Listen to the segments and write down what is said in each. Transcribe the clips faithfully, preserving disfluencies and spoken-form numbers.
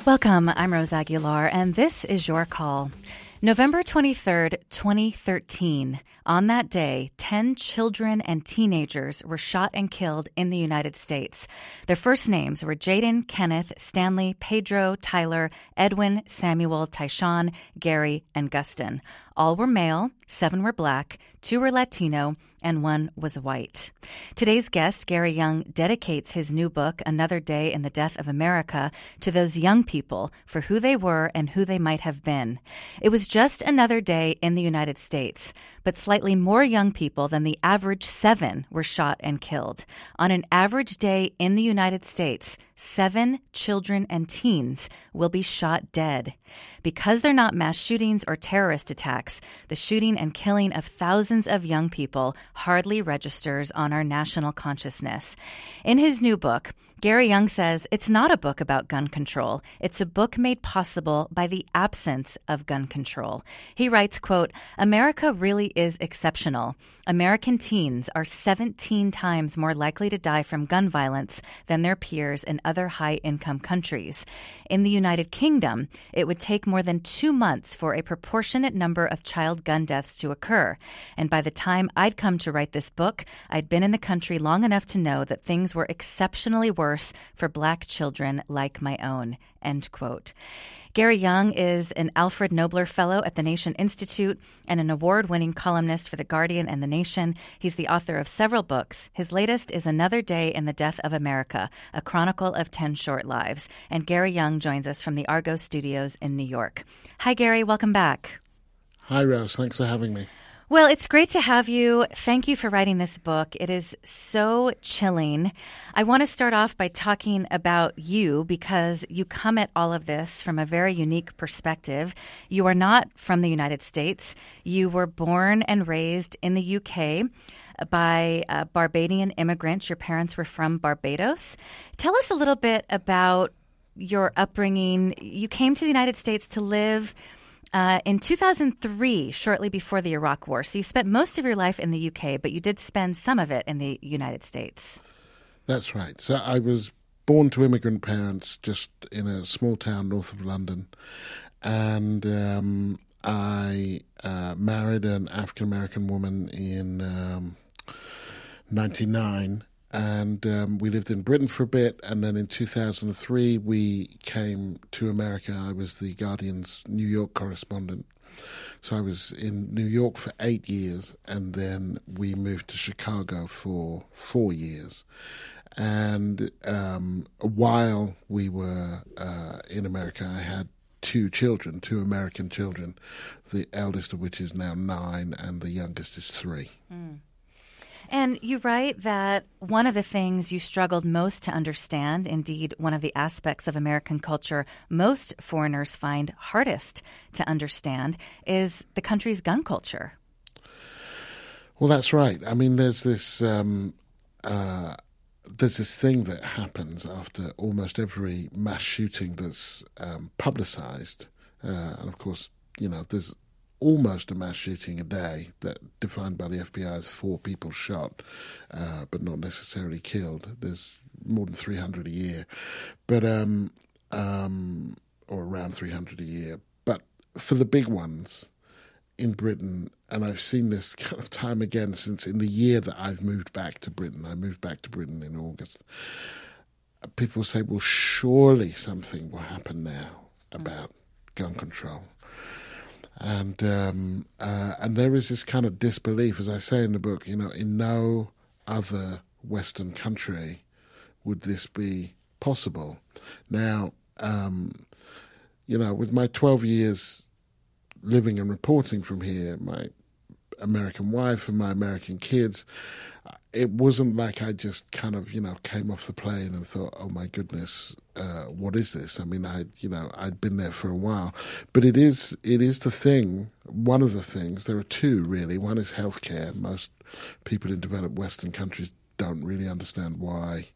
Welcome, I'm Rose Aguilar, and this is Your Call. November twenty-third, twenty thirteen. On that day, ten children and teenagers were shot and killed in the United States. Their first names were Jaden, Kenneth, Stanley, Pedro, Tyler, Edwin, Samuel, Tyshawn, Gary, and Gustin. All were male, seven were black, two were Latino, and one was white. Today's guest, Gary Young, dedicates his new book, Another Day in the Death of America, to those young people for who they were and who they might have been. It was just another day in the United States, but slightly more young people than the average seven were shot and killed. On an average day in the United States, seven children and teens will be shot dead. Because they're not mass shootings or terrorist attacks, the shooting and killing of thousands of young people hardly registers on our national consciousness. In his new book, Gary Young says it's not a book about gun control. It's a book made possible by the absence of gun control. He writes, quote, "America really is exceptional. American teens are seventeen times more likely to die from gun violence than their peers in other high-income countries. In the United Kingdom, it would take more than two months for a proportionate number of child gun deaths to occur. And by the time I'd come to write this book, I'd been in the country long enough to know that things were exceptionally worse for black children like my own," end quote. Gary Young is an Alfred Nobler Fellow at the Nation Institute and an award-winning columnist for The Guardian and The Nation. He's the author of several books. His latest is Another Day in the Death of America, a chronicle of ten short lives. And Gary Young joins us from the Argo Studios in New York. Hi, Gary. Welcome back. Hi, Rose. Thanks for having me. Well, it's great to have you. Thank you for writing this book. It is so chilling. I want to start off by talking about you because you come at all of this from a very unique perspective. You are not from the United States. You were born and raised in the U K by a Barbadian immigrants. Your parents were from Barbados. Tell us a little bit about your upbringing. You came to the United States to live Uh, in two thousand three, shortly before the Iraq War. So you spent most of your life in the U K, but you did spend some of it in the United States. That's right. So I was born to immigrant parents just in a small town north of London. And um, I uh, married an African-American woman in um, ninety-nine. And um, we lived in Britain for a bit, and then in two thousand three we came to America. I was the Guardian's New York correspondent. So I was in New York for eight years, and then we moved to Chicago for four years. And um, while we were uh, in America, I had two children, two American children, the eldest of which is now nine, and the youngest is three. Mm. And you write that one of the things you struggled most to understand, indeed one of the aspects of American culture most foreigners find hardest to understand, is the country's gun culture. Well, that's right. I mean, there's this um, uh, there's this thing that happens after almost every mass shooting that's um, publicized, uh, and of course, you know, there's almost a mass shooting a day that defined by the F B I as four people shot, uh, but not necessarily killed. There's more than three hundred a year, but um, um, or around three hundred a year. But for the big ones in Britain, and I've seen this kind of time again since in the year that I've moved back to Britain. I moved back to Britain in August. People say, well, surely something will happen now about gun control. And um, uh, and there is this kind of disbelief, as I say in the book, you know, in no other Western country would this be possible. Now, um, you know, with my twelve years living and reporting from here, my American wife and my American kids, it wasn't like I just kind of, you know, came off the plane and thought, oh my goodness, uh, what is this? I mean, I, you know, I'd been there for a while, but it is, it is the thing. One of the things. There are two really. One is healthcare. Most people in developed Western countries don't really understand why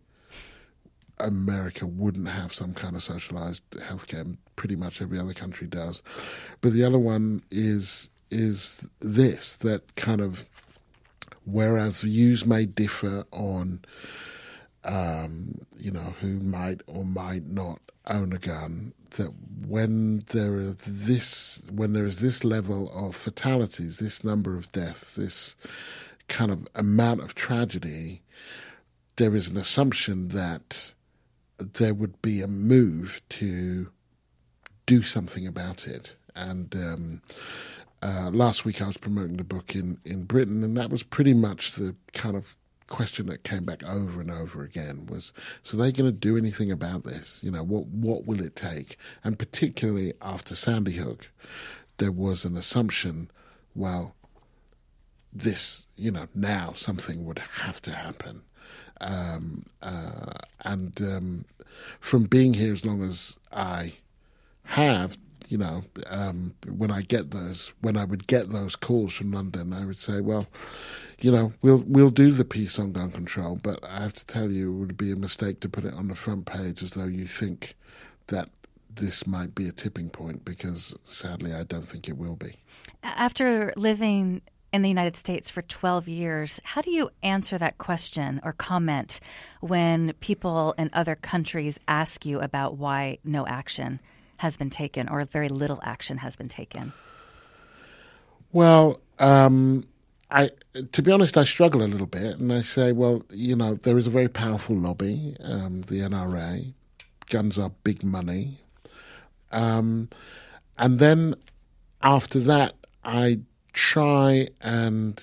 America wouldn't have some kind of socialized healthcare. Pretty much every other country does. But the other one is is this, that kind of, whereas views may differ on um, you know, who might or might not own a gun, that when there is this, when there is this level of fatalities, this number of deaths, this kind of amount of tragedy, there is an assumption that there would be a move to do something about it. And um, uh, last week I was promoting the book in, in Britain, and that was pretty much the kind of question that came back over and over again was, so are they going to do anything about this? You know, what what will it take? And particularly after Sandy Hook, there was an assumption, well, this, you know, now something would have to happen. Um, uh, and um, from being here as long as I have, you know, um, when I get those, when I would get those calls from London, I would say, well, you know, we'll we'll do the piece on gun control, but I have to tell you, it would be a mistake to put it on the front page as though you think that this might be a tipping point, because sadly, I don't think it will be. After living in the United States for twelve years, how do you answer that question or comment when people in other countries ask you about why no action has been taken or very little action has been taken? Well, um, I, to be honest, I struggle a little bit, and I say, well, you know, there is a very powerful lobby, um, the N R A. Guns are big money. Um, and then after that, I try and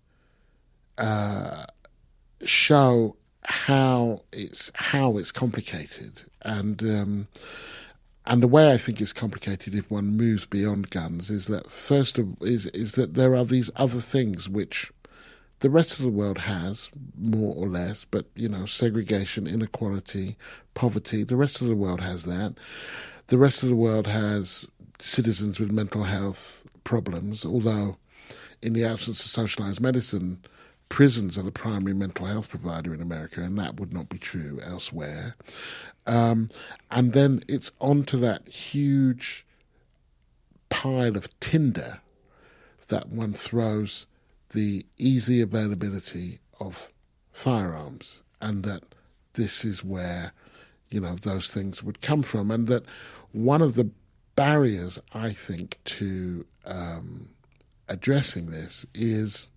uh, show how it's how it's complicated, and um, and the way I think it's complicated, if one moves beyond guns, is that first of is is that there are these other things which the rest of the world has, more or less, but you know, segregation, inequality, poverty. The rest of the world has that. The rest of the world has citizens with mental health problems, although in the absence of socialized medicine, prisons are the primary mental health provider in America, and that would not be true elsewhere. Um, and then it's onto that huge pile of tinder that one throws the easy availability of firearms, and that this is where, you know, those things would come from, and that one of the barriers, I think, to um, addressing this is,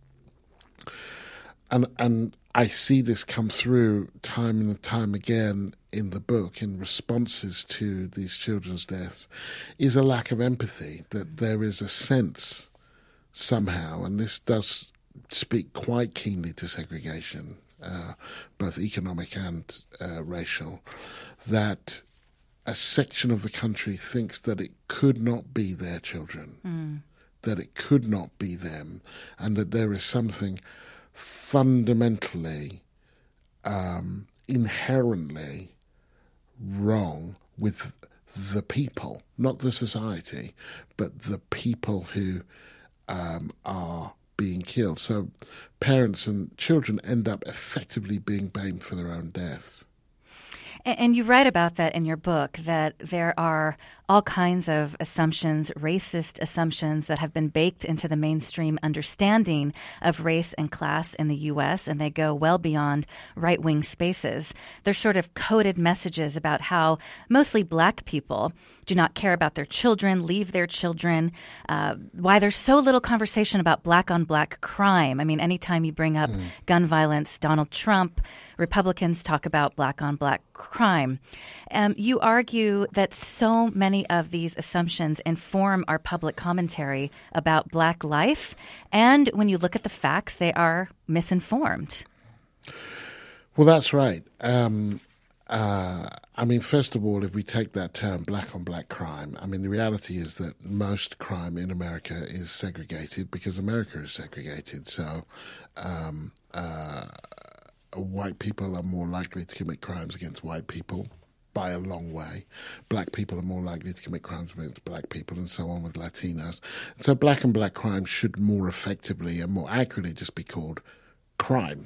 and and I see this come through time and time again in the book in responses to these children's deaths, is a lack of empathy, that there is a sense somehow, and this does speak quite keenly to segregation, uh, both economic and uh, racial, that a section of the country thinks that it could not be their children, mm. that it could not be them, and that there is something fundamentally, um, inherently wrong with the people, not the society, but the people who um, are being killed. So parents and children end up effectively being blamed for their own deaths. And you write about that in your book, that there are all kinds of assumptions, racist assumptions that have been baked into the mainstream understanding of race and class in the U S, and they go well beyond right-wing spaces. They're sort of coded messages about how mostly black people do not care about their children, leave their children, uh, why there's so little conversation about black-on-black crime. I mean, anytime you bring up mm. gun violence, Donald Trump, Republicans talk about black-on-black crime. Um, you argue that so many of these assumptions inform our public commentary about black life, and when you look at the facts, they are misinformed. Well, that's right. Um, uh, I mean, first of all, if we take that term, black-on-black crime, I mean, the reality is that most crime in America is segregated because America is segregated. So, um, uh, white people are more likely to commit crimes against white people by a long way. Black people are more likely to commit crimes against black people, and so on with Latinos. So black and black crime should more effectively and more accurately just be called crime.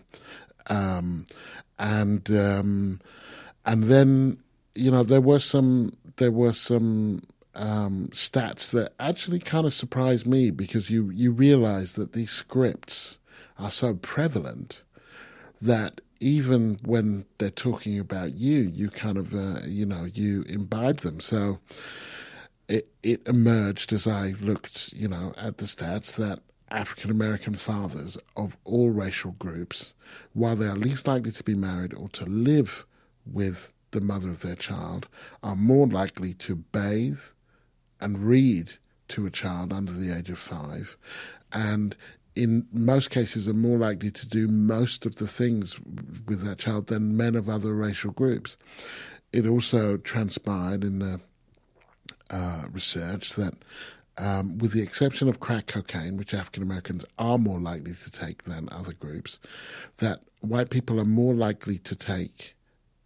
Um, and um, and then, you know, there were some there were some um, stats that actually kind of surprised me, because you you realize that these scripts are so prevalent that even when they're talking about you, you kind of, uh, you know, you imbibe them. So it it emerged as I looked, you know, at the stats that African-American fathers of all racial groups, while they are least likely to be married or to live with the mother of their child, are more likely to bathe and read to a child under the age of five, and in most cases are more likely to do most of the things with that child than men of other racial groups. It also transpired in the uh, research that um, with the exception of crack cocaine, which African Americans are more likely to take than other groups, that white people are more likely to take,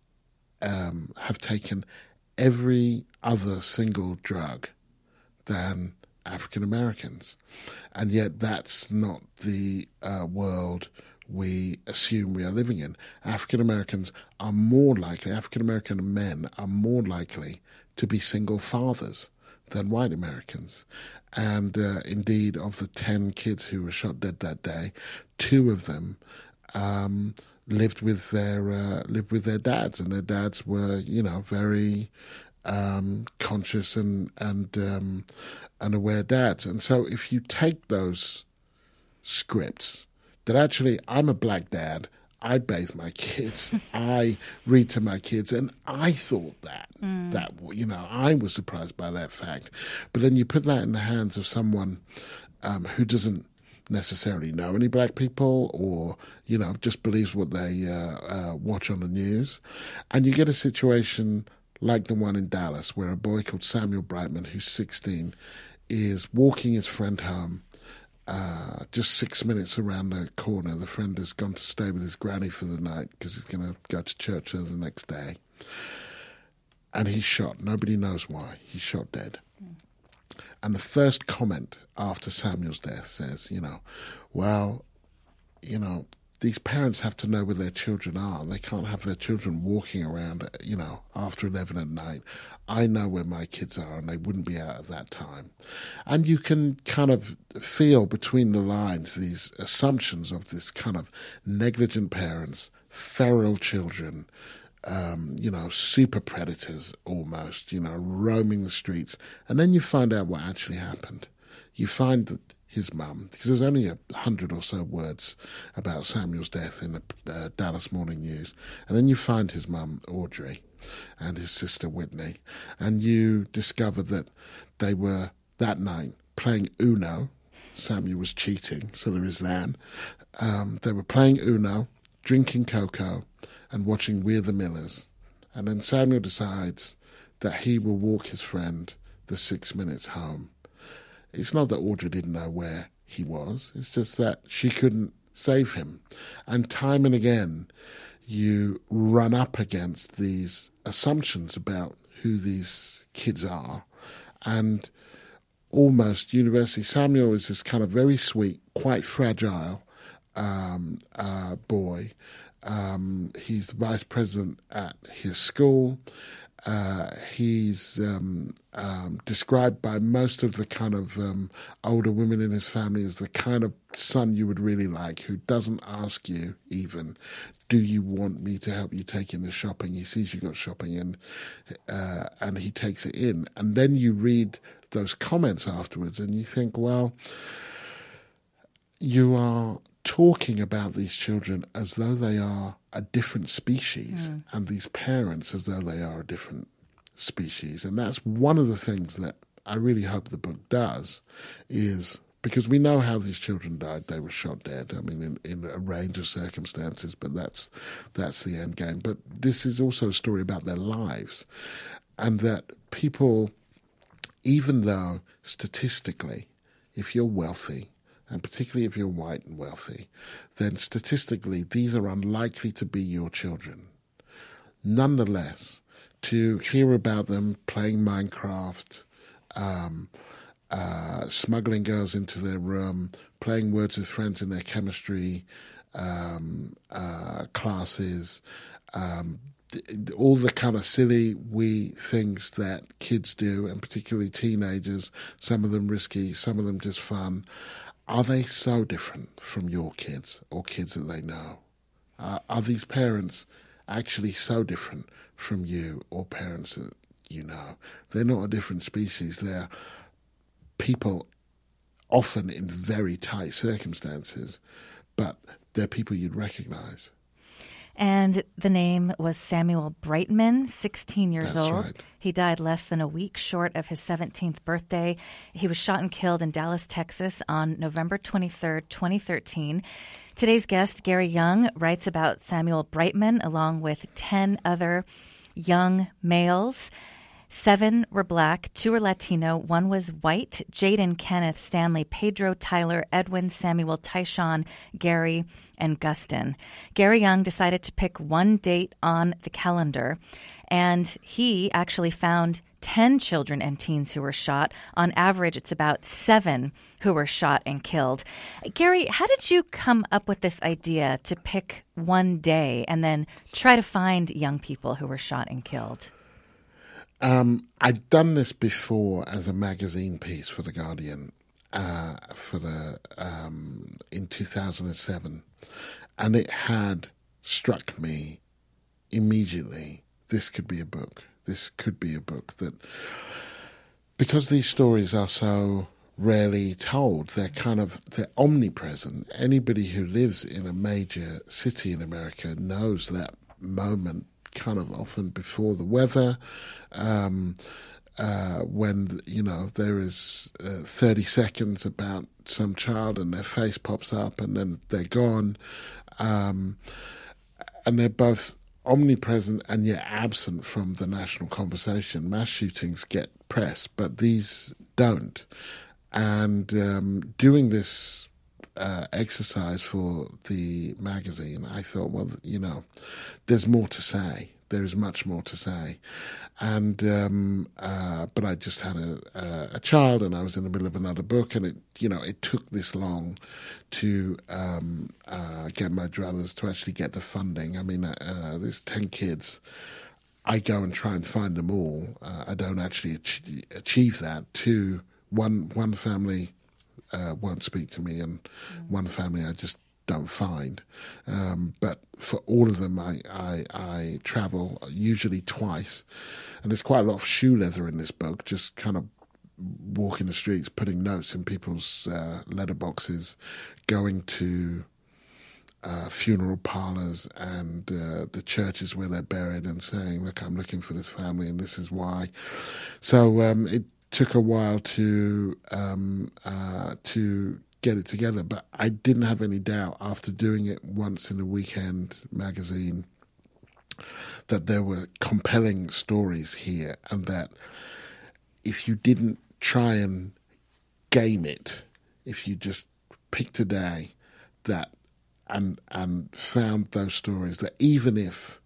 um, have taken every other single drug than African Americans. And yet that's not the uh, world we assume we are living in. African Americans are more likely, African American men are more likely to be single fathers than white Americans. And uh, indeed, of the ten kids who were shot dead that day, two of them um, lived with their uh, lived with their dads, and their dads were, you know, very um, conscious and and um, and aware dads. And so, if you take those scripts, that actually I'm a black dad, I bathe my kids, I read to my kids, and I thought that, mm. that, you know, I was surprised by that fact. But then you put that in the hands of someone um, who doesn't necessarily know any black people or, you know, just believes what they uh, uh, watch on the news. And you get a situation like the one in Dallas where a boy called Samuel Brightman, who's sixteen, is walking his friend home. Uh, just six minutes around the corner, the friend has gone to stay with his granny for the night because he's going to go to church the next day. And he's shot. Nobody knows why. He's shot dead. Mm. And the first comment after Samuel's death says, you know, well, you know, these parents have to know where their children are. They can't have their children walking around, you know, after eleven at night. I know where my kids are, and they wouldn't be out at that time. And you can kind of feel between the lines these assumptions of this kind of negligent parents, feral children, um, you know, super predators almost, you know, roaming the streets. And then you find out what actually happened. You find that his mum, because there's only a hundred or so words about Samuel's death in the uh, Dallas Morning News, and then you find his mum, Audrey, and his sister, Whitney, and you discover that they were, that night, playing Uno. Samuel was cheating, so there is that. Um, they were playing Uno, drinking cocoa, and watching We're the Millers. And then Samuel decides that he will walk his friend the six minutes home. It's not that Audrey didn't know where he was. It's just that she couldn't save him. And time and again, you run up against these assumptions about who these kids are. And almost universally, Samuel is this kind of very sweet, quite fragile um, uh, boy. Um, he's the vice president at his school. Uh, he's um, um, described by most of the kind of um, older women in his family as the kind of son you would really like, who doesn't ask you even, do you want me to help you take in the shopping? He sees you got shopping and uh, and he takes it in. And then you read those comments afterwards and you think, well, you are talking about these children as though they are a different species mm. and these parents as though they are a different species. And that's one of the things that I really hope the book does, is because we know how these children died. They were shot dead, I mean, in, in a range of circumstances, but that's that's the end game. But this is also a story about their lives, and that people, even though statistically, if you're wealthy, and particularly if you're white and wealthy, then statistically these are unlikely to be your children. Nonetheless, to hear about them playing Minecraft, um, uh, smuggling girls into their room, playing Words with Friends in their chemistry um, uh, classes, um, all the kind of silly wee things that kids do, and particularly teenagers, some of them risky, some of them just fun. Are they so different from your kids or kids that they know? Uh, are these parents actually so different from you or parents that you know? They're not a different species. They're people often in very tight circumstances, but they're people you'd recognize. And the name was Samuel Brightman, sixteen years That's old. right. He died less than a week short of his seventeenth birthday. He was shot and killed in Dallas, Texas on November twenty-third, twenty thirteen. Today's guest, Gary Young, writes about Samuel Brightman along with ten other young males. Seven were black, two were Latino, one was white. Jaden, Kenneth, Stanley, Pedro, Tyler, Edwin, Samuel, Tyshawn, Gary, and Gustin. Gary Young decided to pick one date on the calendar, and he actually found ten children and teens who were shot. On average, it's about seven who were shot and killed. Gary, how did you come up with this idea to pick one day and then try to find young people who were shot and killed? Um, I'd done this before as a magazine piece for The Guardian uh, for the um, in two thousand seven, and it had struck me immediately, this could be a book. This could be a book that, because these stories are so rarely told, they're kind of, they're omnipresent. Anybody who lives in a major city in America knows that moment kind of often before the weather, um, uh, when, you know, there is uh, thirty seconds about some child and their face pops up and then they're gone. Um, and they're both omnipresent and yet absent from the national conversation. Mass shootings get press, but these don't. And um, doing this uh, exercise for the magazine, I thought, well, you know, there's more to say. There is much more to say. And um, uh, but I just had a, a, a child, and I was in the middle of another book, and it, you know, it took this long to um, uh, get my druthers to actually get the funding. I mean, uh, there's ten kids. I go and try and find them all. Uh, I don't actually ach- achieve that. Two, one, one family uh, won't speak to me, and mm. one family I just don't find. Um, but for all of them, I, I, I travel usually twice. And there's quite a lot of shoe leather in this book, just kind of walking the streets, putting notes in people's uh, letterboxes, going to uh, funeral parlors and uh, the churches where they're buried and saying, look, I'm looking for this family and this is why. So um, it took a while to um, uh, to get it together, but I didn't have any doubt after doing it once in a weekend magazine that there were compelling stories here, and that if you didn't try and game it, if you just picked a day that and and found those stories, that even if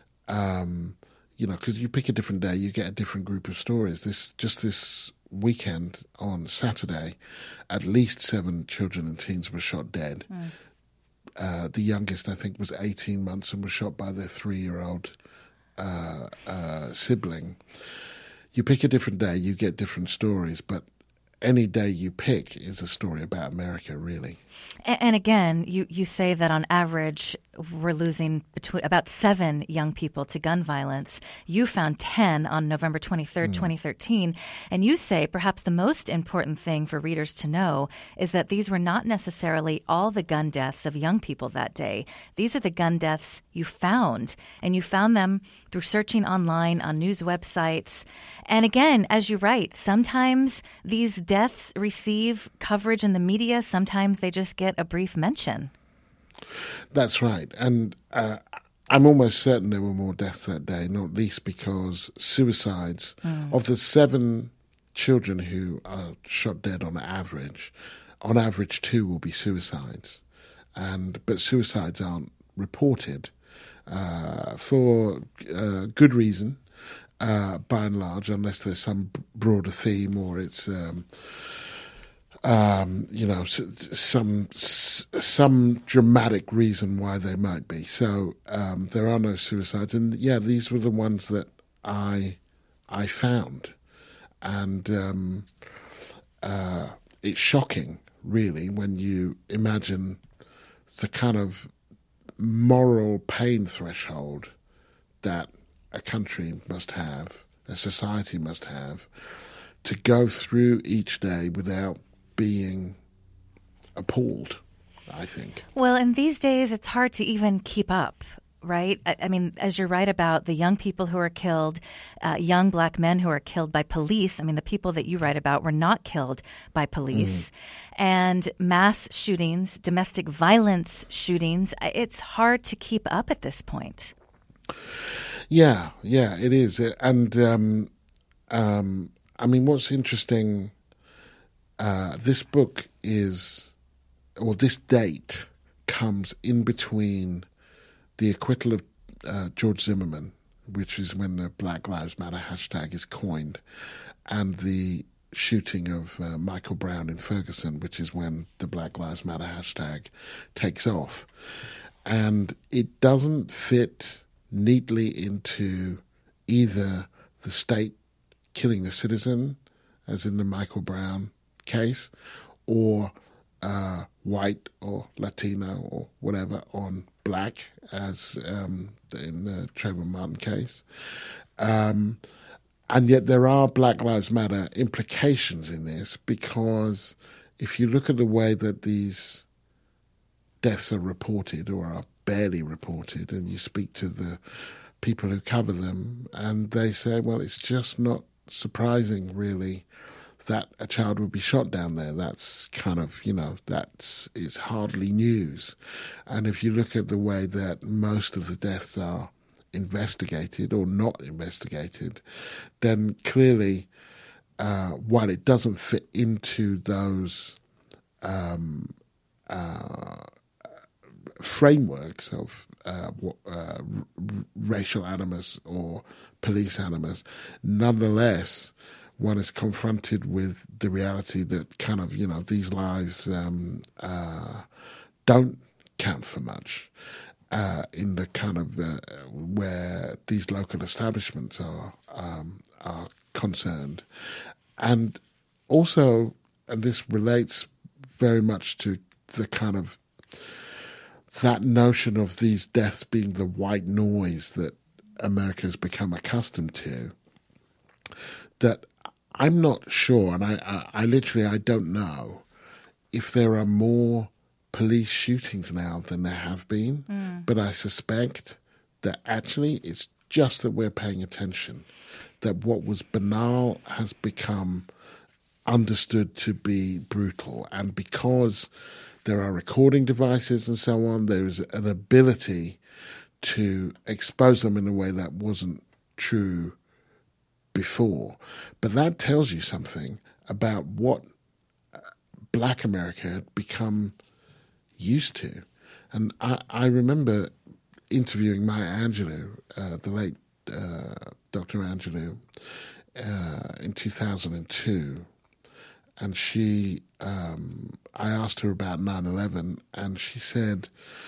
um, you know, because you pick a different day, you get a different group of stories. This just this weekend on Saturday, at least seven children and teens were shot dead. Mm. Uh, the youngest, I think, was eighteen months and was shot by their three-year-old uh, uh, sibling. You pick a different day, you get different stories, but any day you pick is a story about America, really. And, and again, you, you say that on average we're losing between about seven young people to gun violence. You found ten on November twenty-third, mm. twenty thirteen. And you say perhaps the most important thing for readers to know is that these were not necessarily all the gun deaths of young people that day. These are the gun deaths you found, and you found them through searching online on news websites. And again, as you write, sometimes these deaths receive coverage in the media. Sometimes they just get a brief mention. That's right. And uh, I'm almost certain there were more deaths that day, not least because suicides, mm. of the seven children who are shot dead on average, on average two will be suicides. And but suicides aren't reported uh, for uh, good reason, uh, by and large, unless there's some broader theme or it's... Um, Um, you know, some some dramatic reason why they might be. So um, there are no suicides, and yeah, these were the ones that I I found, and um, uh, it's shocking, really, when you imagine the kind of moral pain threshold that a country must have, a society must have, to go through each day without being appalled, I think. Well, in these days, it's hard to even keep up, right? I, I mean, as you're right about the young people who are killed, uh, young black men who are killed by police. I mean, the people that you write about were not killed by police. Mm. And mass shootings, domestic violence shootings, it's hard to keep up at this point. Yeah, yeah, it is. And, um, um, I mean, what's interesting, uh, this book is, well, this date comes in between the acquittal of uh, George Zimmerman, which is when the Black Lives Matter hashtag is coined, and the shooting of uh, Michael Brown in Ferguson, which is when the Black Lives Matter hashtag takes off. And it doesn't fit neatly into either the state killing the citizen, as in the Michael Brown case, or uh, white or Latino or whatever on black, as um, in the Trayvon Martin case. Um, and yet there are Black Lives Matter implications in this, because if you look at the way that these deaths are reported or are barely reported, and you speak to the people who cover them, and they say, well, it's just not surprising, really, that a child would be shot down there. That's kind of, you know, that's is hardly news. And if you look at the way that most of the deaths are investigated or not investigated, then clearly, uh, while it doesn't fit into those um, uh, frameworks of uh, uh, r- racial animus or police animus, nonetheless, one is confronted with the reality that kind of, you know, these lives um, uh, don't count for much uh, in the kind of uh, where these local establishments are um, are concerned. And also, and this relates very much to the kind of that notion of these deaths being the white noise that America has become accustomed to, that I'm not sure, and I, I, I literally, I don't know if there are more police shootings now than there have been, mm. but I suspect that actually it's just that we're paying attention, that what was banal has become understood to be brutal. And because there are recording devices and so on, there is an ability to expose them in a way that wasn't true before. But that tells you something about what Black America had become used to. And I, I remember interviewing Maya Angelou, uh, the late uh, Doctor Angelou, uh, in two thousand two. And she, um, I asked her about nine eleven, and she said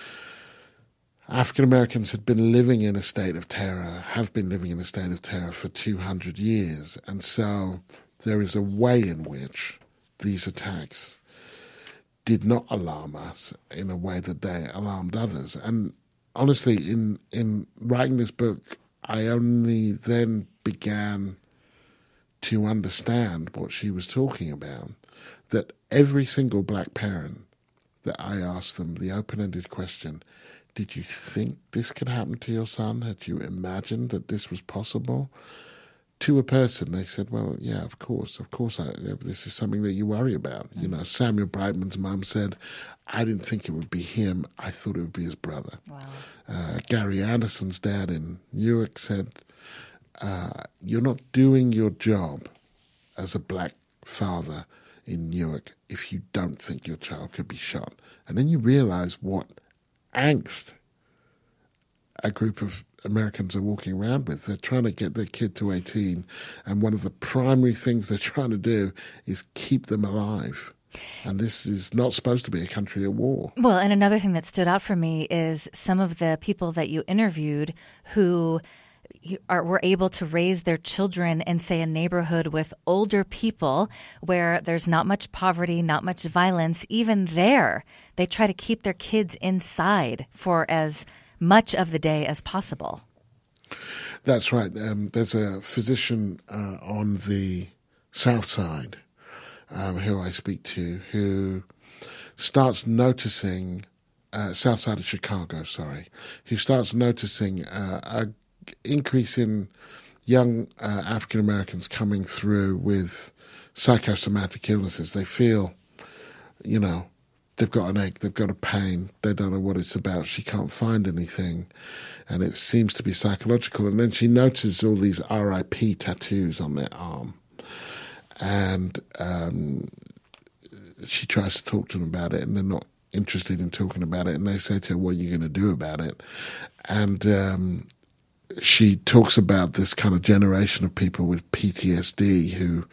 African Americans had been living in a state of terror, have been living in a state of terror for two hundred years. And so there is a way in which these attacks did not alarm us in a way that they alarmed others. And honestly, in, in writing this book, I only then began to understand what she was talking about, that every single black parent that I asked them the open-ended question, did you think this could happen to your son? Had you imagined that this was possible? To a person, they said, well, yeah, of course, of course, I, this is something that you worry about. Mm-hmm. You know, Samuel Brightman's mum said, I didn't think it would be him. I thought it would be his brother. Wow. Uh, Gary Anderson's dad in Newark said, uh, you're not doing your job as a black father in Newark if you don't think your child could be shot. And then you realize what angst a group of Americans are walking around with. They're trying to get their kid to eighteen, and one of the primary things they're trying to do is keep them alive. And this is not supposed to be a country at war. Well, and another thing that stood out for me is some of the people that you interviewed who are were able to raise their children in, say, a neighborhood with older people where there's not much poverty, not much violence. Even there, they try to keep their kids inside for as much of the day as possible. That's right. Um, there's a physician uh, on the South Side um, who I speak to who starts noticing, uh, South Side of Chicago, sorry, who starts noticing uh, a increase in young uh, African Americans coming through with psychosomatic illnesses. They feel, you know, they've got an ache, they've got a pain, they don't know what it's about, she can't find anything, and it seems to be psychological. And then she notices all these R I P tattoos on their arm, and um, she tries to talk to them about it, and they're not interested in talking about it, and they say to her, what are you going to do about it? And um, she talks about this kind of generation of people with P T S D who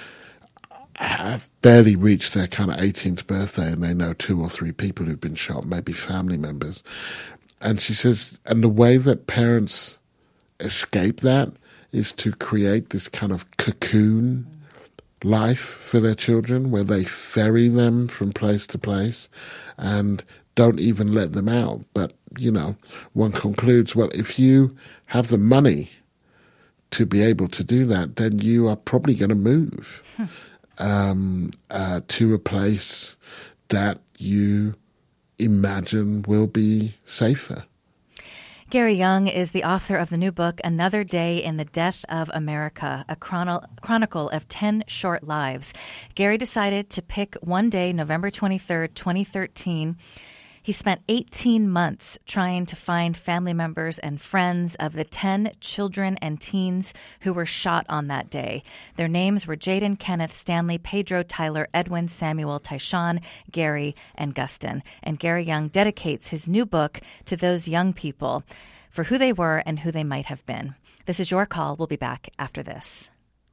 have barely reached their kind of eighteenth birthday and they know two or three people who've been shot, maybe family members. And she says, and the way that parents escape that is to create this kind of cocoon life for their children where they ferry them from place to place and don't even let them out. But, you know, one concludes, well, if you have the money to be able to do that, then you are probably going to move hmm. um, uh, to a place that you imagine will be safer. Gary Young is the author of the new book, Another Day in the Death of America, a chrono- chronicle of ten short lives. Gary decided to pick one day, November twenty-third, twenty thirteen. He spent eighteen months trying to find family members and friends of the ten children and teens who were shot on that day. Their names were Jaden, Kenneth, Stanley, Pedro, Tyler, Edwin, Samuel, Tyshawn, Gary, and Guston. And Gary Young dedicates his new book to those young people for who they were and who they might have been. This is Your Call. We'll be back after this.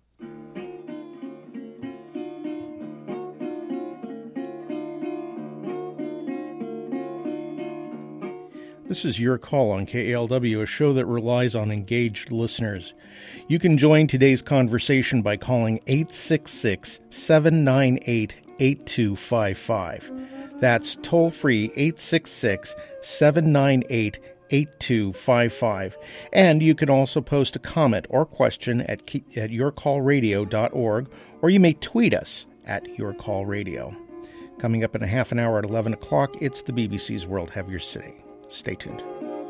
This is Your Call on K A L W, a show that relies on engaged listeners. You can join today's conversation by calling eight six six, seven nine eight, eight two five five. That's toll-free eight six six, seven nine eight, eight two five five. And you can also post a comment or question at, at your call radio dot org, or you may tweet us at yourcallradio. Coming up in a half an hour at eleven o'clock, it's the B B C's World Have Your City. Stay tuned.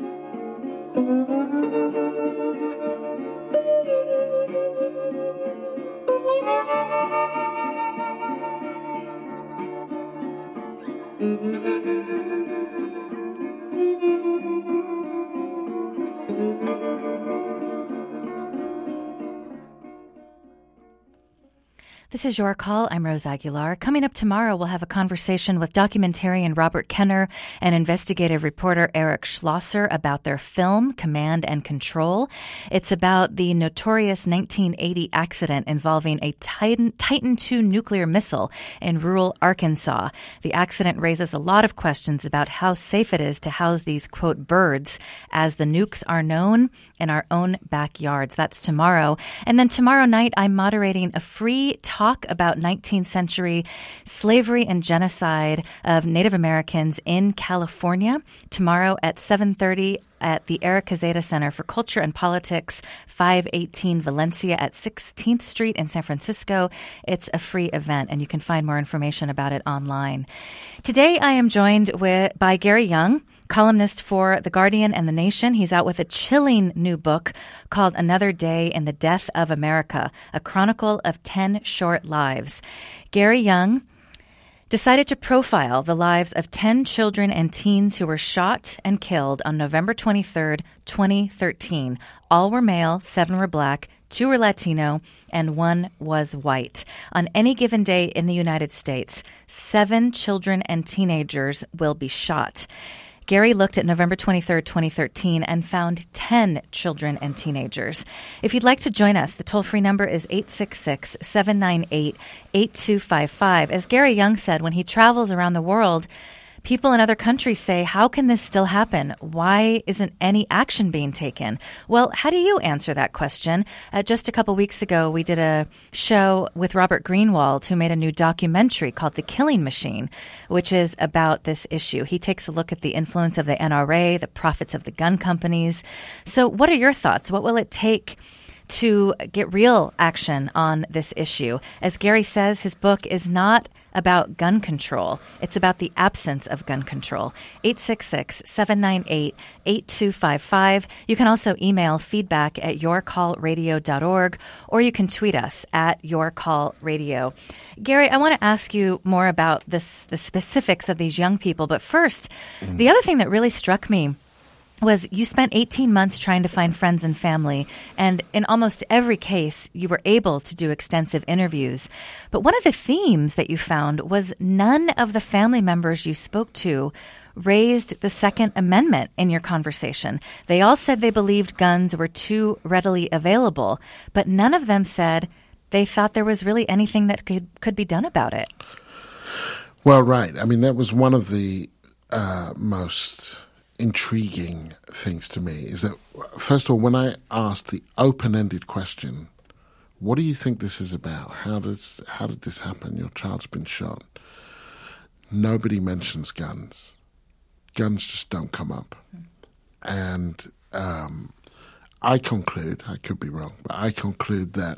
This is Your Call. I'm Rose Aguilar. Coming up tomorrow, we'll have a conversation with documentarian Robert Kenner and investigative reporter Eric Schlosser about their film, Command and Control. It's about the notorious nineteen eighty accident involving a Titan, Titan two nuclear missile in rural Arkansas. The accident raises a lot of questions about how safe it is to house these, quote, birds, as the nukes are known, in our own backyards. That's tomorrow. And then tomorrow night, I'm moderating a free talk Talk about nineteenth century slavery and genocide of Native Americans in California tomorrow at seven thirty at the Eric Cazeta Center for Culture and Politics, five eighteen Valencia at sixteenth Street in San Francisco. It's a free event, and you can find more information about it online. Today, I am joined with, by Gary Young, columnist for The Guardian and The Nation. He's out with a chilling new book called Another Day in the Death of America, a chronicle of ten short lives. Gary Young decided to profile the lives of ten children and teens who were shot and killed on November twenty-third, twenty thirteen. All were male, seven were black, two were Latino, and one was white. On any given day in the United States, seven children and teenagers will be shot. Gary looked at November twenty-third, twenty thirteen, and found ten children and teenagers. If you'd like to join us, the toll-free number is eight six six, seven nine eight, eight two five five. As Gary Young said, when he travels around the world People in other countries say, how can this still happen? Why isn't any action being taken? Well, how do you answer that question? Uh, just a couple weeks ago, we did a show with Robert Greenwald, who made a new documentary called The Killing Machine, which is about this issue. He takes a look at the influence of the N R A, the profits of the gun companies. So what are your thoughts? What will it take to get real action on this issue? As Gary says, his book is not about gun control. It's about the absence of gun control. eight six six, seven nine eight, eight two five five. You can also email feedback at your call radio dot org, or you can tweet us at yourcallradio. Gary, I want to ask you more about this, the specifics of these young people. But first, mm. the other thing that really struck me was you spent eighteen months trying to find friends and family, and in almost every case, you were able to do extensive interviews. But one of the themes that you found was none of the family members you spoke to raised the Second Amendment in your conversation. They all said they believed guns were too readily available, but none of them said they thought there was really anything that could, could be done about it. Well, right. I mean, that was one of the uh, most intriguing things to me, is that, first of all, when I asked the open-ended question, what do you think this is about? How does how did this happen? Your child's been shot. Nobody mentions guns. Guns just don't come up. Mm. And um, I conclude, I could be wrong, but I conclude that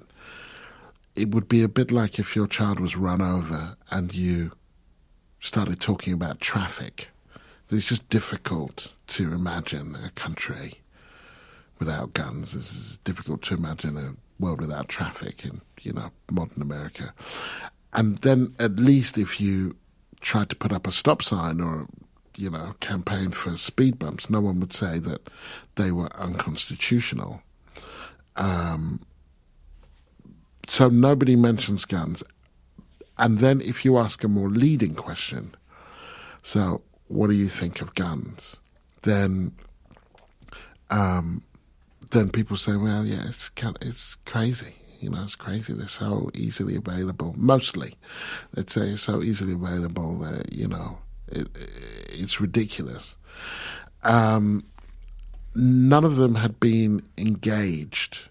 it would be a bit like if your child was run over and you started talking about traffic. It's just difficult to imagine a country without guns. It's difficult to imagine a world without traffic in, you know, modern America. And then at least if you tried to put up a stop sign or, you know, campaign for speed bumps, no one would say that they were unconstitutional. Um, so nobody mentions guns. And then if you ask a more leading question, so what do you think of guns? Then, um, then people say, well, yeah, it's kind of, it's crazy. You know, it's crazy. They're so easily available. Mostly, they'd say it's so easily available that, you know, it, it's ridiculous. Um, none of them had been engaged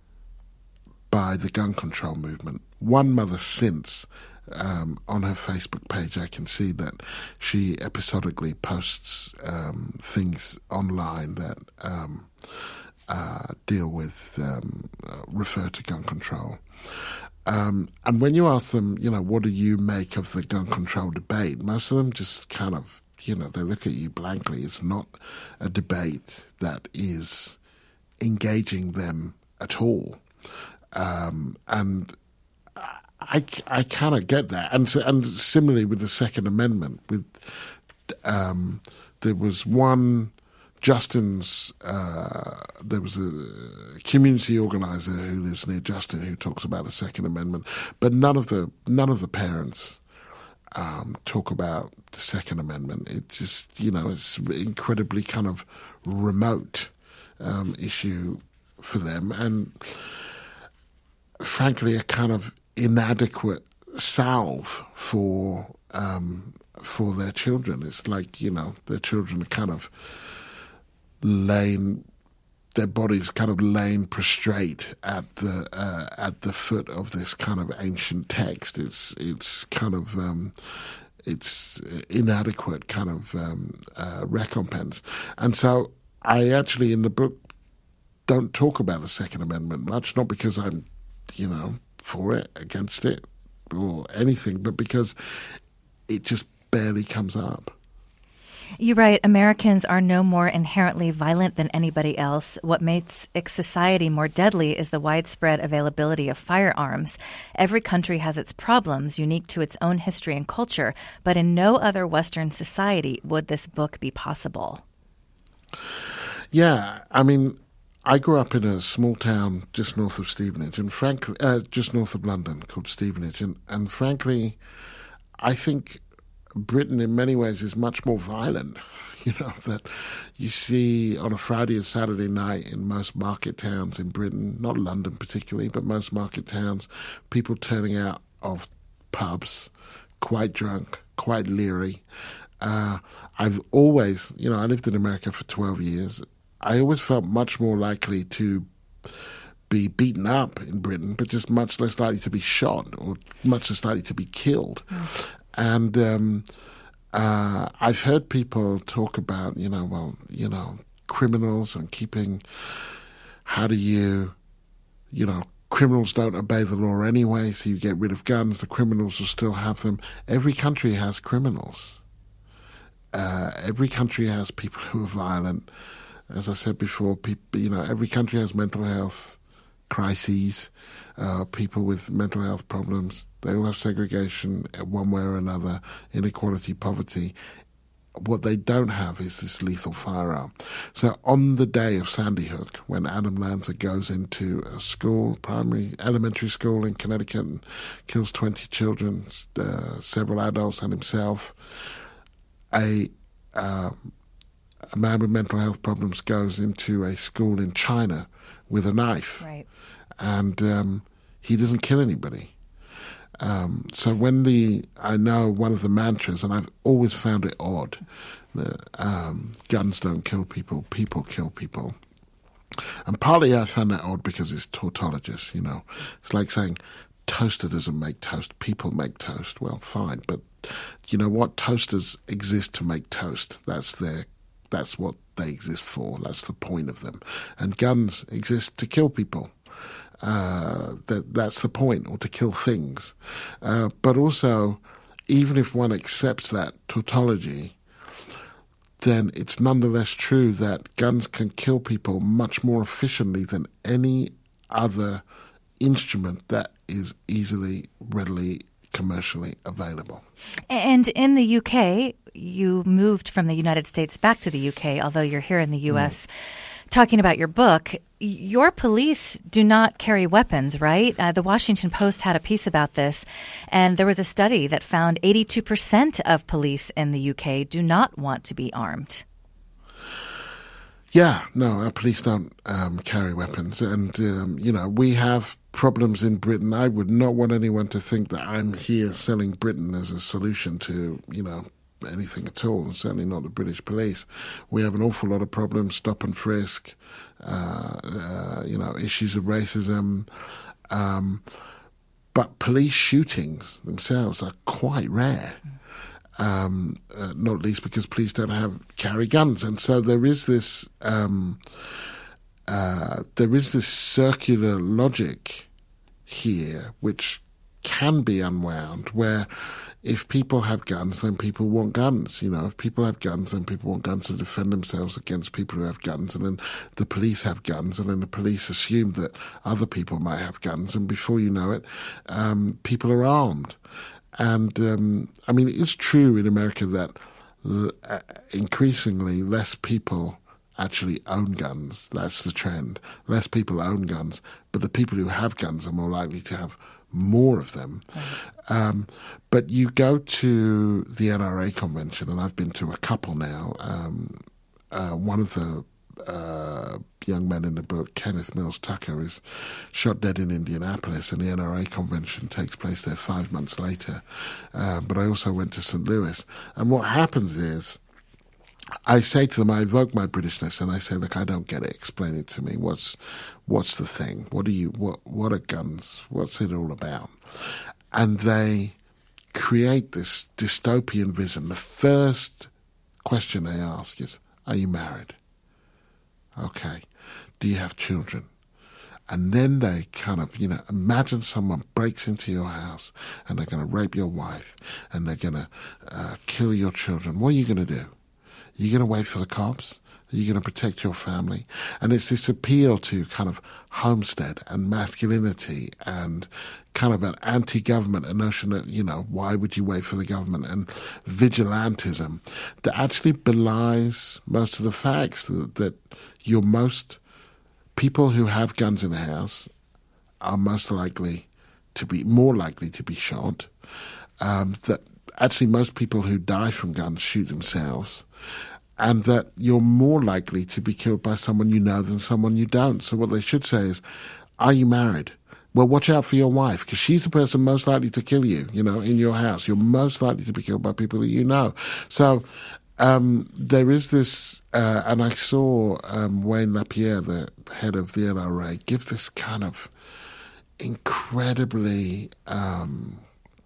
by the gun control movement. One mother since, Um, on her Facebook page, I can see that she episodically posts um, things online that um, uh, deal with, um, uh, refer to gun control. Um, and when you ask them, you know, what do you make of the gun control debate, most of them just kind of, you know, they look at you blankly. It's not a debate that is engaging them at all. Um, and I, I kind of get that. And, and similarly with the Second Amendment, with um, there was one, Justin's, uh, there was a community organizer who lives near Justin who talks about the Second Amendment, but none of the none of the parents um, talk about the Second Amendment. It just, you know, it's incredibly kind of remote um, issue for them, and frankly, a kind of inadequate salve for um, for their children. It's like, you know, their children are kind of laying, their bodies kind of laying prostrate at the uh, at the foot of this kind of ancient text. It's it's kind of um, it's inadequate kind of um, uh, recompense, and so I actually in the book don't talk about the Second Amendment much, not because I'm, you know, for it, against it, or anything, but because it just barely comes up. You write, Americans are no more inherently violent than anybody else. What makes a society more deadly is the widespread availability of firearms. Every country has its problems unique to its own history and culture, but in no other Western society would this book be possible. Yeah, I mean, I grew up in a small town just north of Stevenage, and frankly, uh, just north of London, called Stevenage, and, and frankly, I think Britain in many ways is much more violent. You know, that you see on a Friday and Saturday night in most market towns in Britain, not London particularly, but most market towns, people turning out of pubs, quite drunk, quite leery, uh, I've always, you know, I lived in America for twelve years. I always felt much more likely to be beaten up in Britain, but just much less likely to be shot or much less likely to be killed. Mm. And um, uh, I've heard people talk about, you know, well, you know, criminals and keeping, how do you, you know, criminals don't obey the law anyway, so you get rid of guns, the criminals will still have them. Every country has criminals. Uh, every country has people who are violent. As I said before, people, you know, every country has mental health crises, uh, people with mental health problems. They all have segregation one way or another, inequality, poverty. What they don't have is this lethal firearm. So on the day of Sandy Hook, when Adam Lanza goes into a school, primary, elementary school in Connecticut, and kills twenty children, uh, several adults and himself, a, uh, a man with mental health problems goes into a school in China with a knife. Right. And um, he doesn't kill anybody. Um, so when the, I know one of the mantras, and I've always found it odd, that um, guns don't kill people, people kill people. And partly I found that odd because it's tautologous, you know. It's like saying toaster doesn't make toast, people make toast. Well, fine, but you know what? Toasters exist to make toast. That's their, that's what they exist for. That's the point of them. And guns exist to kill people. Uh, that that's the point, or to kill things. Uh, but also, even if one accepts that tautology, then it's nonetheless true that guns can kill people much more efficiently than any other instrument that is easily, readily, commercially available. And in the U K, you moved from the United States back to the U K, although you're here in the U S. Mm. Talking about your book, your police do not carry weapons, right? Uh, the Washington Post had a piece about this, and there was a study that found eighty-two percent of police in the U K do not want to be armed. Yeah, no, our police don't um, carry weapons. And, um, you know, we have problems in Britain. I would not want anyone to think that I'm here selling Britain as a solution to, you know, anything at all, and certainly not the British police. We have an awful lot of problems, stop and frisk, uh, uh, you know, issues of racism. Um, but police shootings themselves are quite rare. Um, uh, not least because police don't have carry guns, and so there is this um, uh, there is this circular logic here which can be unwound, where if people have guns, then people want guns. You know, if people have guns, then people want guns to defend themselves against people who have guns, and then the police have guns, and then the police assume that other people might have guns, and before you know it, um, people are armed. And, um, I mean, it's true in America that uh, increasingly less people actually own guns. That's the trend. Less people own guns, but the people who have guns are more likely to have more of them. Mm-hmm. Um, but you go to the N R A convention, and I've been to a couple now. Um, uh, one of the uh, young men in the book, Kenneth Mills Tucker, is shot dead in Indianapolis, and the N R A convention takes place there five months later. Uh, but I also went to Saint Louis. And what happens is, I say to them, I evoke my Britishness, and I say, look, I don't get it. Explain it to me. What's what's the thing? What do you? What what are guns? What's it all about? And they create this dystopian vision. The first question they ask is, are you married? Okay. Do you have children? And then they kind of, you know, imagine someone breaks into your house and they're going to rape your wife and they're going to uh, kill your children. What are you going to do? Are you going to wait for the cops? Are you going to protect your family? And it's this appeal to kind of homestead and masculinity and kind of an anti-government, a notion that, you know, why would you wait for the government, and vigilantism that actually belies most of the facts that, that you're most people who have guns in the house are most likely to be more likely to be shot. Um, that actually most people who die from guns shoot themselves, and that you're more likely to be killed by someone you know than someone you don't. So what they should say is, are you married? well, watch out for your wife, because she's the person most likely to kill you, you know, in your house. You're most likely to be killed by people that you know. So um, there is this, uh, and I saw um, Wayne LaPierre, the head of the N R A, give this kind of incredibly um,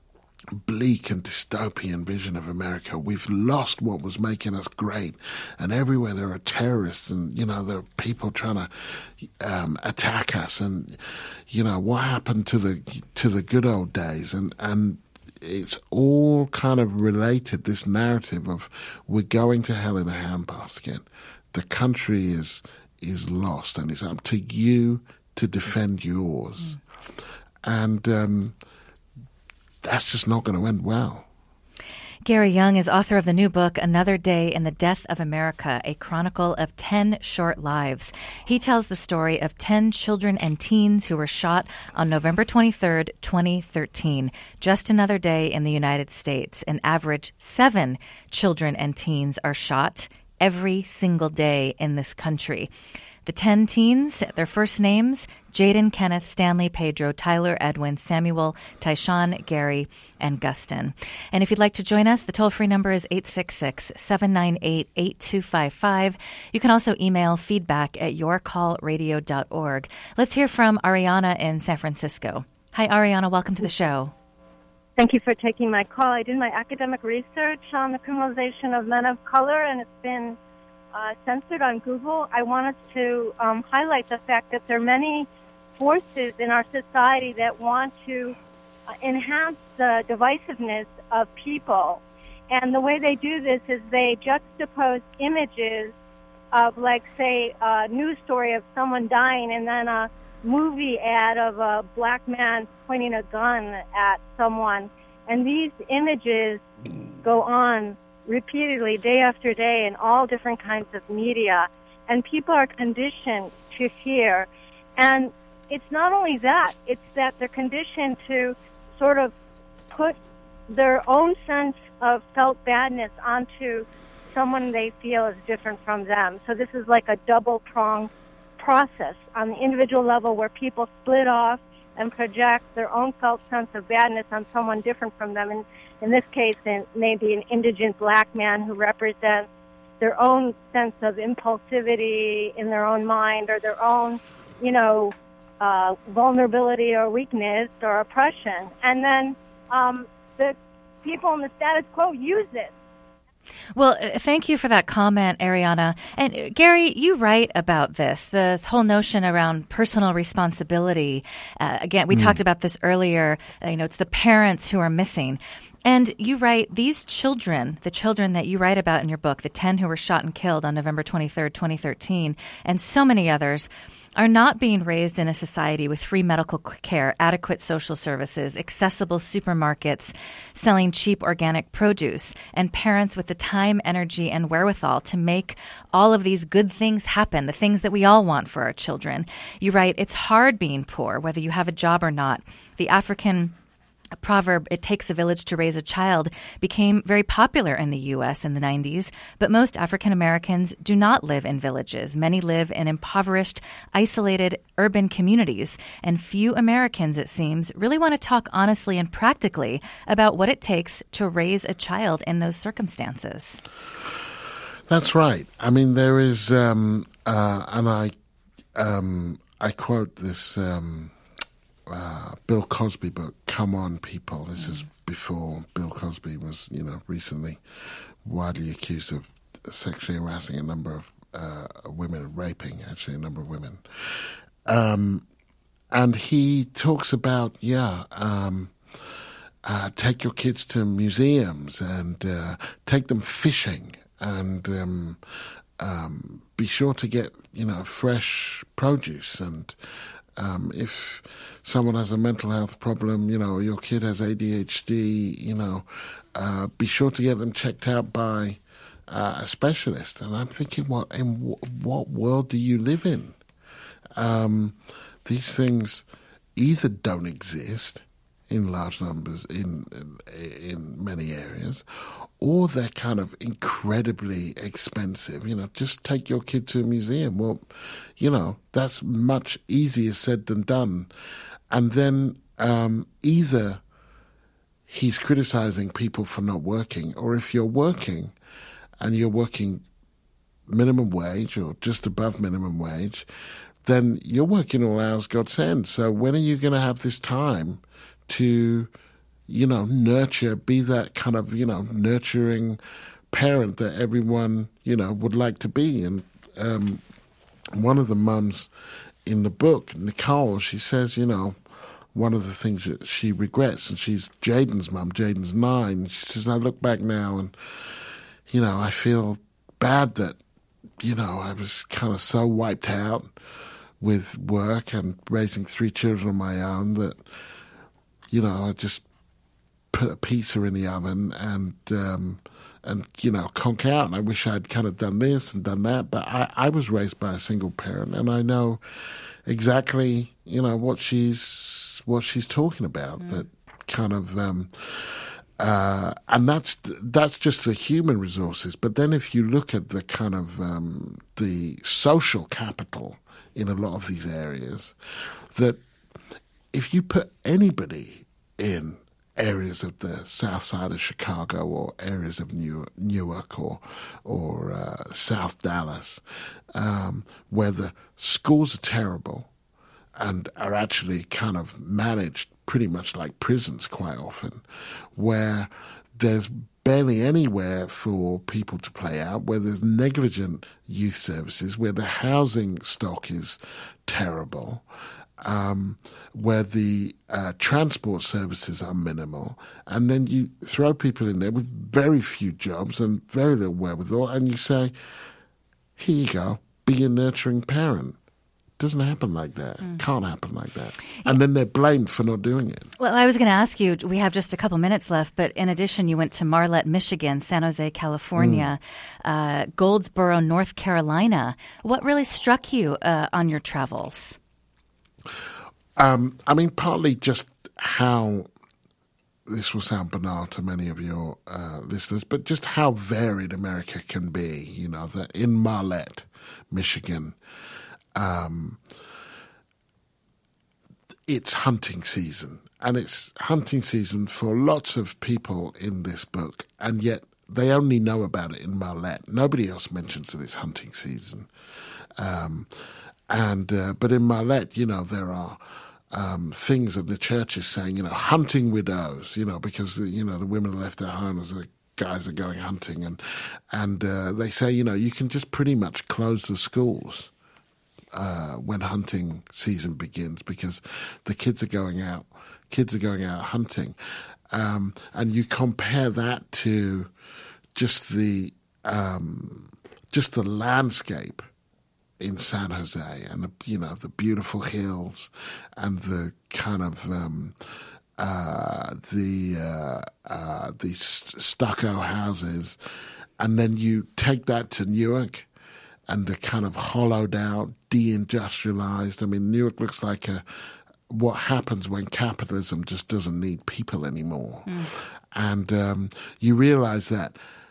bleak and dystopian vision of America. We've lost what was making us great, and everywhere there are terrorists, and you know there are people trying to um, attack us, and you know what happened to the to the good old days, and and it's all kind of related. This narrative of we're going to hell in a handbasket. The country is is lost, and it's up to you to defend yours, mm. and. Um, That's just not going to end well. Gary Younge is author of the new book, Another Day in the Death of America, a chronicle of ten short lives. He tells the story of ten children and teens who were shot on November twenty-third, twenty thirteen. Just another day in the United States. An average seven children and teens are shot every single day in this country. The ten teens, their first names, Jaden, Kenneth, Stanley, Pedro, Tyler, Edwin, Samuel, Tyshawn, Gary, and Gustin. And if you'd like to join us, the toll-free number is eight six six, seven nine eight, eight two five five. You can also email feedback at your call radio dot org. Let's hear from Ariana in San Francisco. Hi, Ariana. Welcome to the show. Thank you for taking my call. I did my academic research on the criminalization of men of color, and it's been Uh, censored on Google. I wanted to um, highlight the fact that there are many forces in our society that want to uh, enhance the divisiveness of people. And the way they do this is they juxtapose images of, like, say, a news story of someone dying and then a movie ad of a black man pointing a gun at someone. And these images go on repeatedly, day after day, in all different kinds of media, and people are conditioned to hear. And it's not only that, it's that they're conditioned to sort of put their own sense of felt badness onto someone they feel is different from them. So this is like a double-pronged process on the individual level where people split off and project their own felt sense of badness on someone different from them. And in this case, maybe an indigent black man who represents their own sense of impulsivity in their own mind, or their own, you know, uh, vulnerability or weakness or oppression. And then um, the people in the status quo use it. Well, thank you for that comment, Ariana. And Gary, you write about this, the whole notion around personal responsibility. Uh, again, we mm. talked about this earlier. Uh, you know, it's the parents who are missing. And you write, these children, the children that you write about in your book, the ten who were shot and killed on November twenty-third, twenty thirteen, and so many others, are not being raised in a society with free medical care, adequate social services, accessible supermarkets selling cheap organic produce, and parents with the time, energy, and wherewithal to make all of these good things happen, the things that we all want for our children. You write, it's hard being poor, whether you have a job or not. The African proverb, it takes a village to raise a child, became very popular in the U S in the nineties, but most African Americans do not live in villages. Many live in impoverished, isolated urban communities, and few Americans, it seems, really want to talk honestly and practically about what it takes to raise a child in those circumstances. That's right. I mean, there is, um, uh, and I, um, I quote this um, uh, Bill Cosby book, Come On, People. This mm. is before Bill Cosby was, you know, recently widely accused of sexually harassing a number of uh, women, raping actually a number of women. Um, and he talks about, yeah, um, uh, take your kids to museums and uh, take them fishing. And um, um, be sure to get, you know, fresh produce. And um, if someone has a mental health problem, you know, your kid has A D H D, you know, uh, be sure to get them checked out by uh, a specialist. And I'm thinking, what in w- what world do you live in? Um, these things either don't exist in large numbers in in many areas, or they're kind of incredibly expensive. You know, just take your kid to a museum. Well, you know, that's much easier said than done. and then um, either he's criticizing people for not working, or if you're working and you're working minimum wage or just above minimum wage, then you're working all hours God sends. So when are you going to have this time to, you know, nurture, be that kind of, you know, nurturing parent that everyone, you know, would like to be? And um, one of the mums in the book, Nicole, she says, you know, one of the things that she regrets, and she's Jaden's mum, Jaden's nine, she says, I look back now and, you know, I feel bad that, you know, I was kind of so wiped out with work and raising three children on my own that, you know, I just put a pizza in the oven and, um, and you know, conk out. And I wish I'd kind of done this and done that. But I, I was raised by a single parent, and I know exactly, you know, what she's what she's talking about. Mm. That kind of, um, uh, and that's that's just the human resources. But then if you look at the kind of um, the social capital in a lot of these areas, that if you put anybody in areas of the south side of Chicago or areas of New, Newark or or uh, South Dallas, um, where the schools are terrible and are actually kind of managed pretty much like prisons quite often, where there's barely anywhere for people to play out, where there's negligent youth services, where the housing stock is terrible, um, where the uh, transport services are minimal, and then you throw people in there with very few jobs and very little wherewithal, and you say, here you go, be a nurturing parent. Doesn't happen like that. Mm. Can't happen like that. And then they're blamed for not doing it. Well, I was going to ask you, we have just a couple minutes left, but in addition, you went to Marlette, Michigan, San Jose, California, mm. uh, Goldsboro, North Carolina. What really struck you uh, on your travels? Um, I mean, partly just how, this will sound banal to many of your uh, listeners, but just how varied America can be. You know, that in Marlette, Michigan, Um, it's hunting season, and it's hunting season for lots of people in this book, and yet they only know about it in Marlette. Nobody else mentions that it's hunting season. Um, and uh, but in Marlette, you know, there are um, things that the church is saying, you know, hunting widows, you know, because, you know, the women are left at home as the guys are going hunting, and, and uh, they say, you know, you can just pretty much close the schools Uh, when hunting season begins, because the kids are going out, kids are going out hunting, um, and you compare that to just the um, just the landscape in San Jose, and the, you know, the beautiful hills and the kind of um, uh, the uh, uh, the st- stucco houses, and then you take that to Newark. And the kind of hollowed out, deindustrialized. I mean, Newark looks like a what happens when capitalism just doesn't need people anymore. Mm. And um, you realize that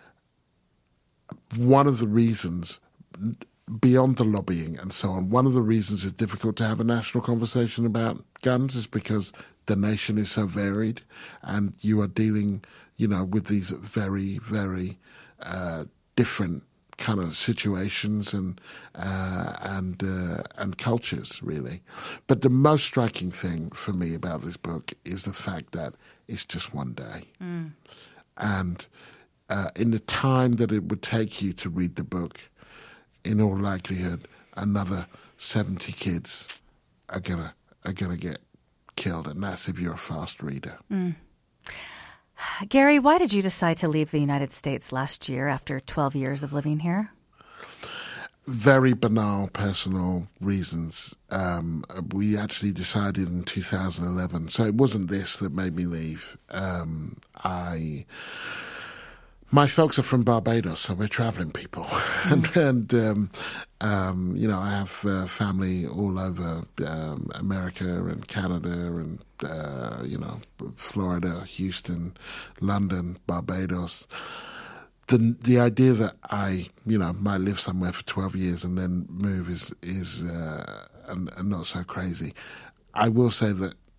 one of the reasons, beyond the lobbying and so on, one of the reasons it's difficult to have a national conversation about guns is because the nation is so varied, and you are dealing, you know, with these very, very uh, different kind of situations and uh, and uh, and cultures, really. But the most striking thing for me about this book is the fact that it's just one day, mm. and uh, in the time that it would take you to read the book, in all likelihood, another seventy kids are gonna are gonna get killed, and that's if you're a fast reader. Mm. Gary, why did you decide to leave the United States last year after twelve years of living here? Very banal personal reasons. Um, we actually decided in two thousand eleven, so it wasn't this that made me leave. Um, I... My folks are from Barbados, so we're traveling people. Mm. and, and um, um, you know, I have uh, family all over um, America and Canada and, uh, you know, Florida, Houston, London, Barbados. The the idea that I, you know, might live somewhere for twelve years and then move is, is uh, and, and not so crazy. I will say that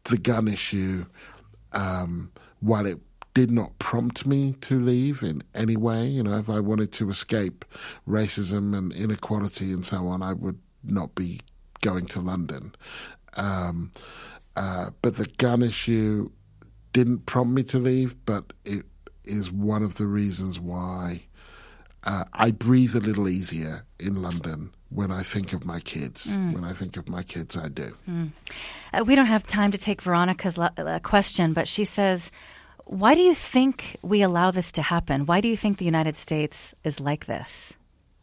the gun issue, um, while it did not prompt me to leave in any way, you know, if I wanted to escape racism and inequality and so on, I would not be going to London. Um, uh, but the gun issue didn't prompt me to leave, but it is one of the reasons why uh, I breathe a little easier in London when I think of my kids. Mm. When I think of my kids, I do. Mm. Uh, we don't have time to take Veronica's lo- uh, question, but she says, why do you think we allow this to happen? Why do you think the United States is like this?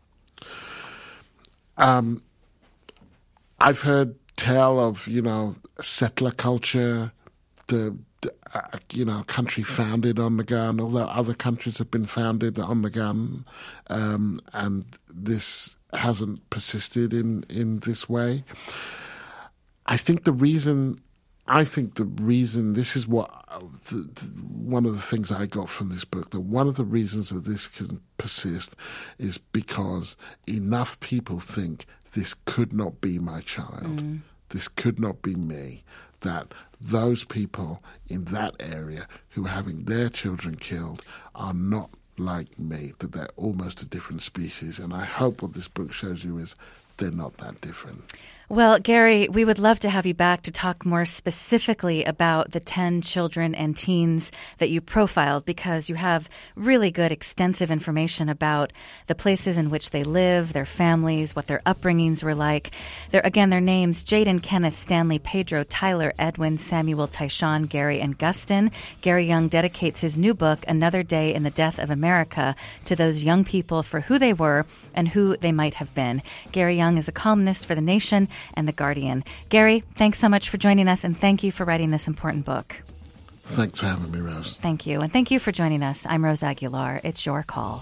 Um, I've heard tell of, you know, settler culture, the, the uh, you know, country founded on the gun, although other countries have been founded on the gun, um, and this hasn't persisted in, in this way. I think the reason... I think the reason, this is what, the, the, one of the things I got from this book, that one of the reasons that this can persist is because enough people think this could not be my child, mm. this could not be me, that those people in that area who are having their children killed are not like me, that they're almost a different species. And I hope what this book shows you is they're not that different. Well, Gary, we would love to have you back to talk more specifically about the ten children and teens that you profiled, because you have really good, extensive information about the places in which they live, their families, what their upbringings were like. They're, again, their names, Jaden, Kenneth, Stanley, Pedro, Tyler, Edwin, Samuel, Tyshawn, Gary, and Gustin. Gary Young dedicates his new book, Another Day in the Death of America, to those young people for who they were and who they might have been. Gary Young is a columnist for The Nation and The Guardian. Gary, thanks so much for joining us, and thank you for writing this important book. Thanks for having me, Rose. Thank you, and thank you for joining us. I'm Rose Aguilar. It's your call.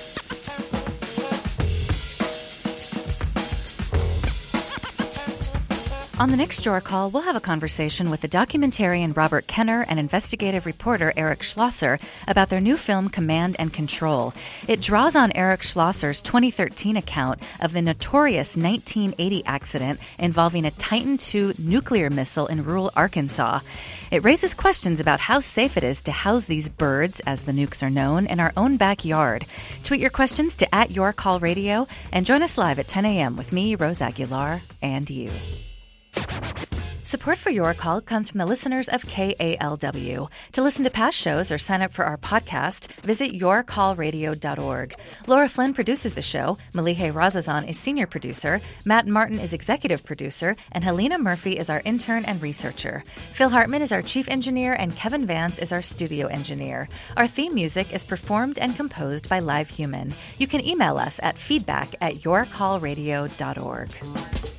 On the next Your Call, we'll have a conversation with the documentarian Robert Kenner and investigative reporter Eric Schlosser about their new film Command and Control. It draws on Eric Schlosser's twenty thirteen account of the notorious nineteen eighty accident involving a Titan two nuclear missile in rural Arkansas. It raises questions about how safe it is to house these birds, as the nukes are known, in our own backyard. Tweet your questions to at Your Call Radio and join us live at ten a.m. with me, Rose Aguilar, and you. Support for Your Call comes from the listeners of K A L W. To listen to past shows or sign up for our podcast, visit your call radio dot org. Laura Flynn produces the show, Malihe Razazan is senior producer, Matt Martin is executive producer, and Helena Murphy is our intern and researcher. Phil Hartman is our chief engineer, and Kevin Vance is our studio engineer. Our theme music is performed and composed by Live Human. You can email us at feedback at your call radio dot org.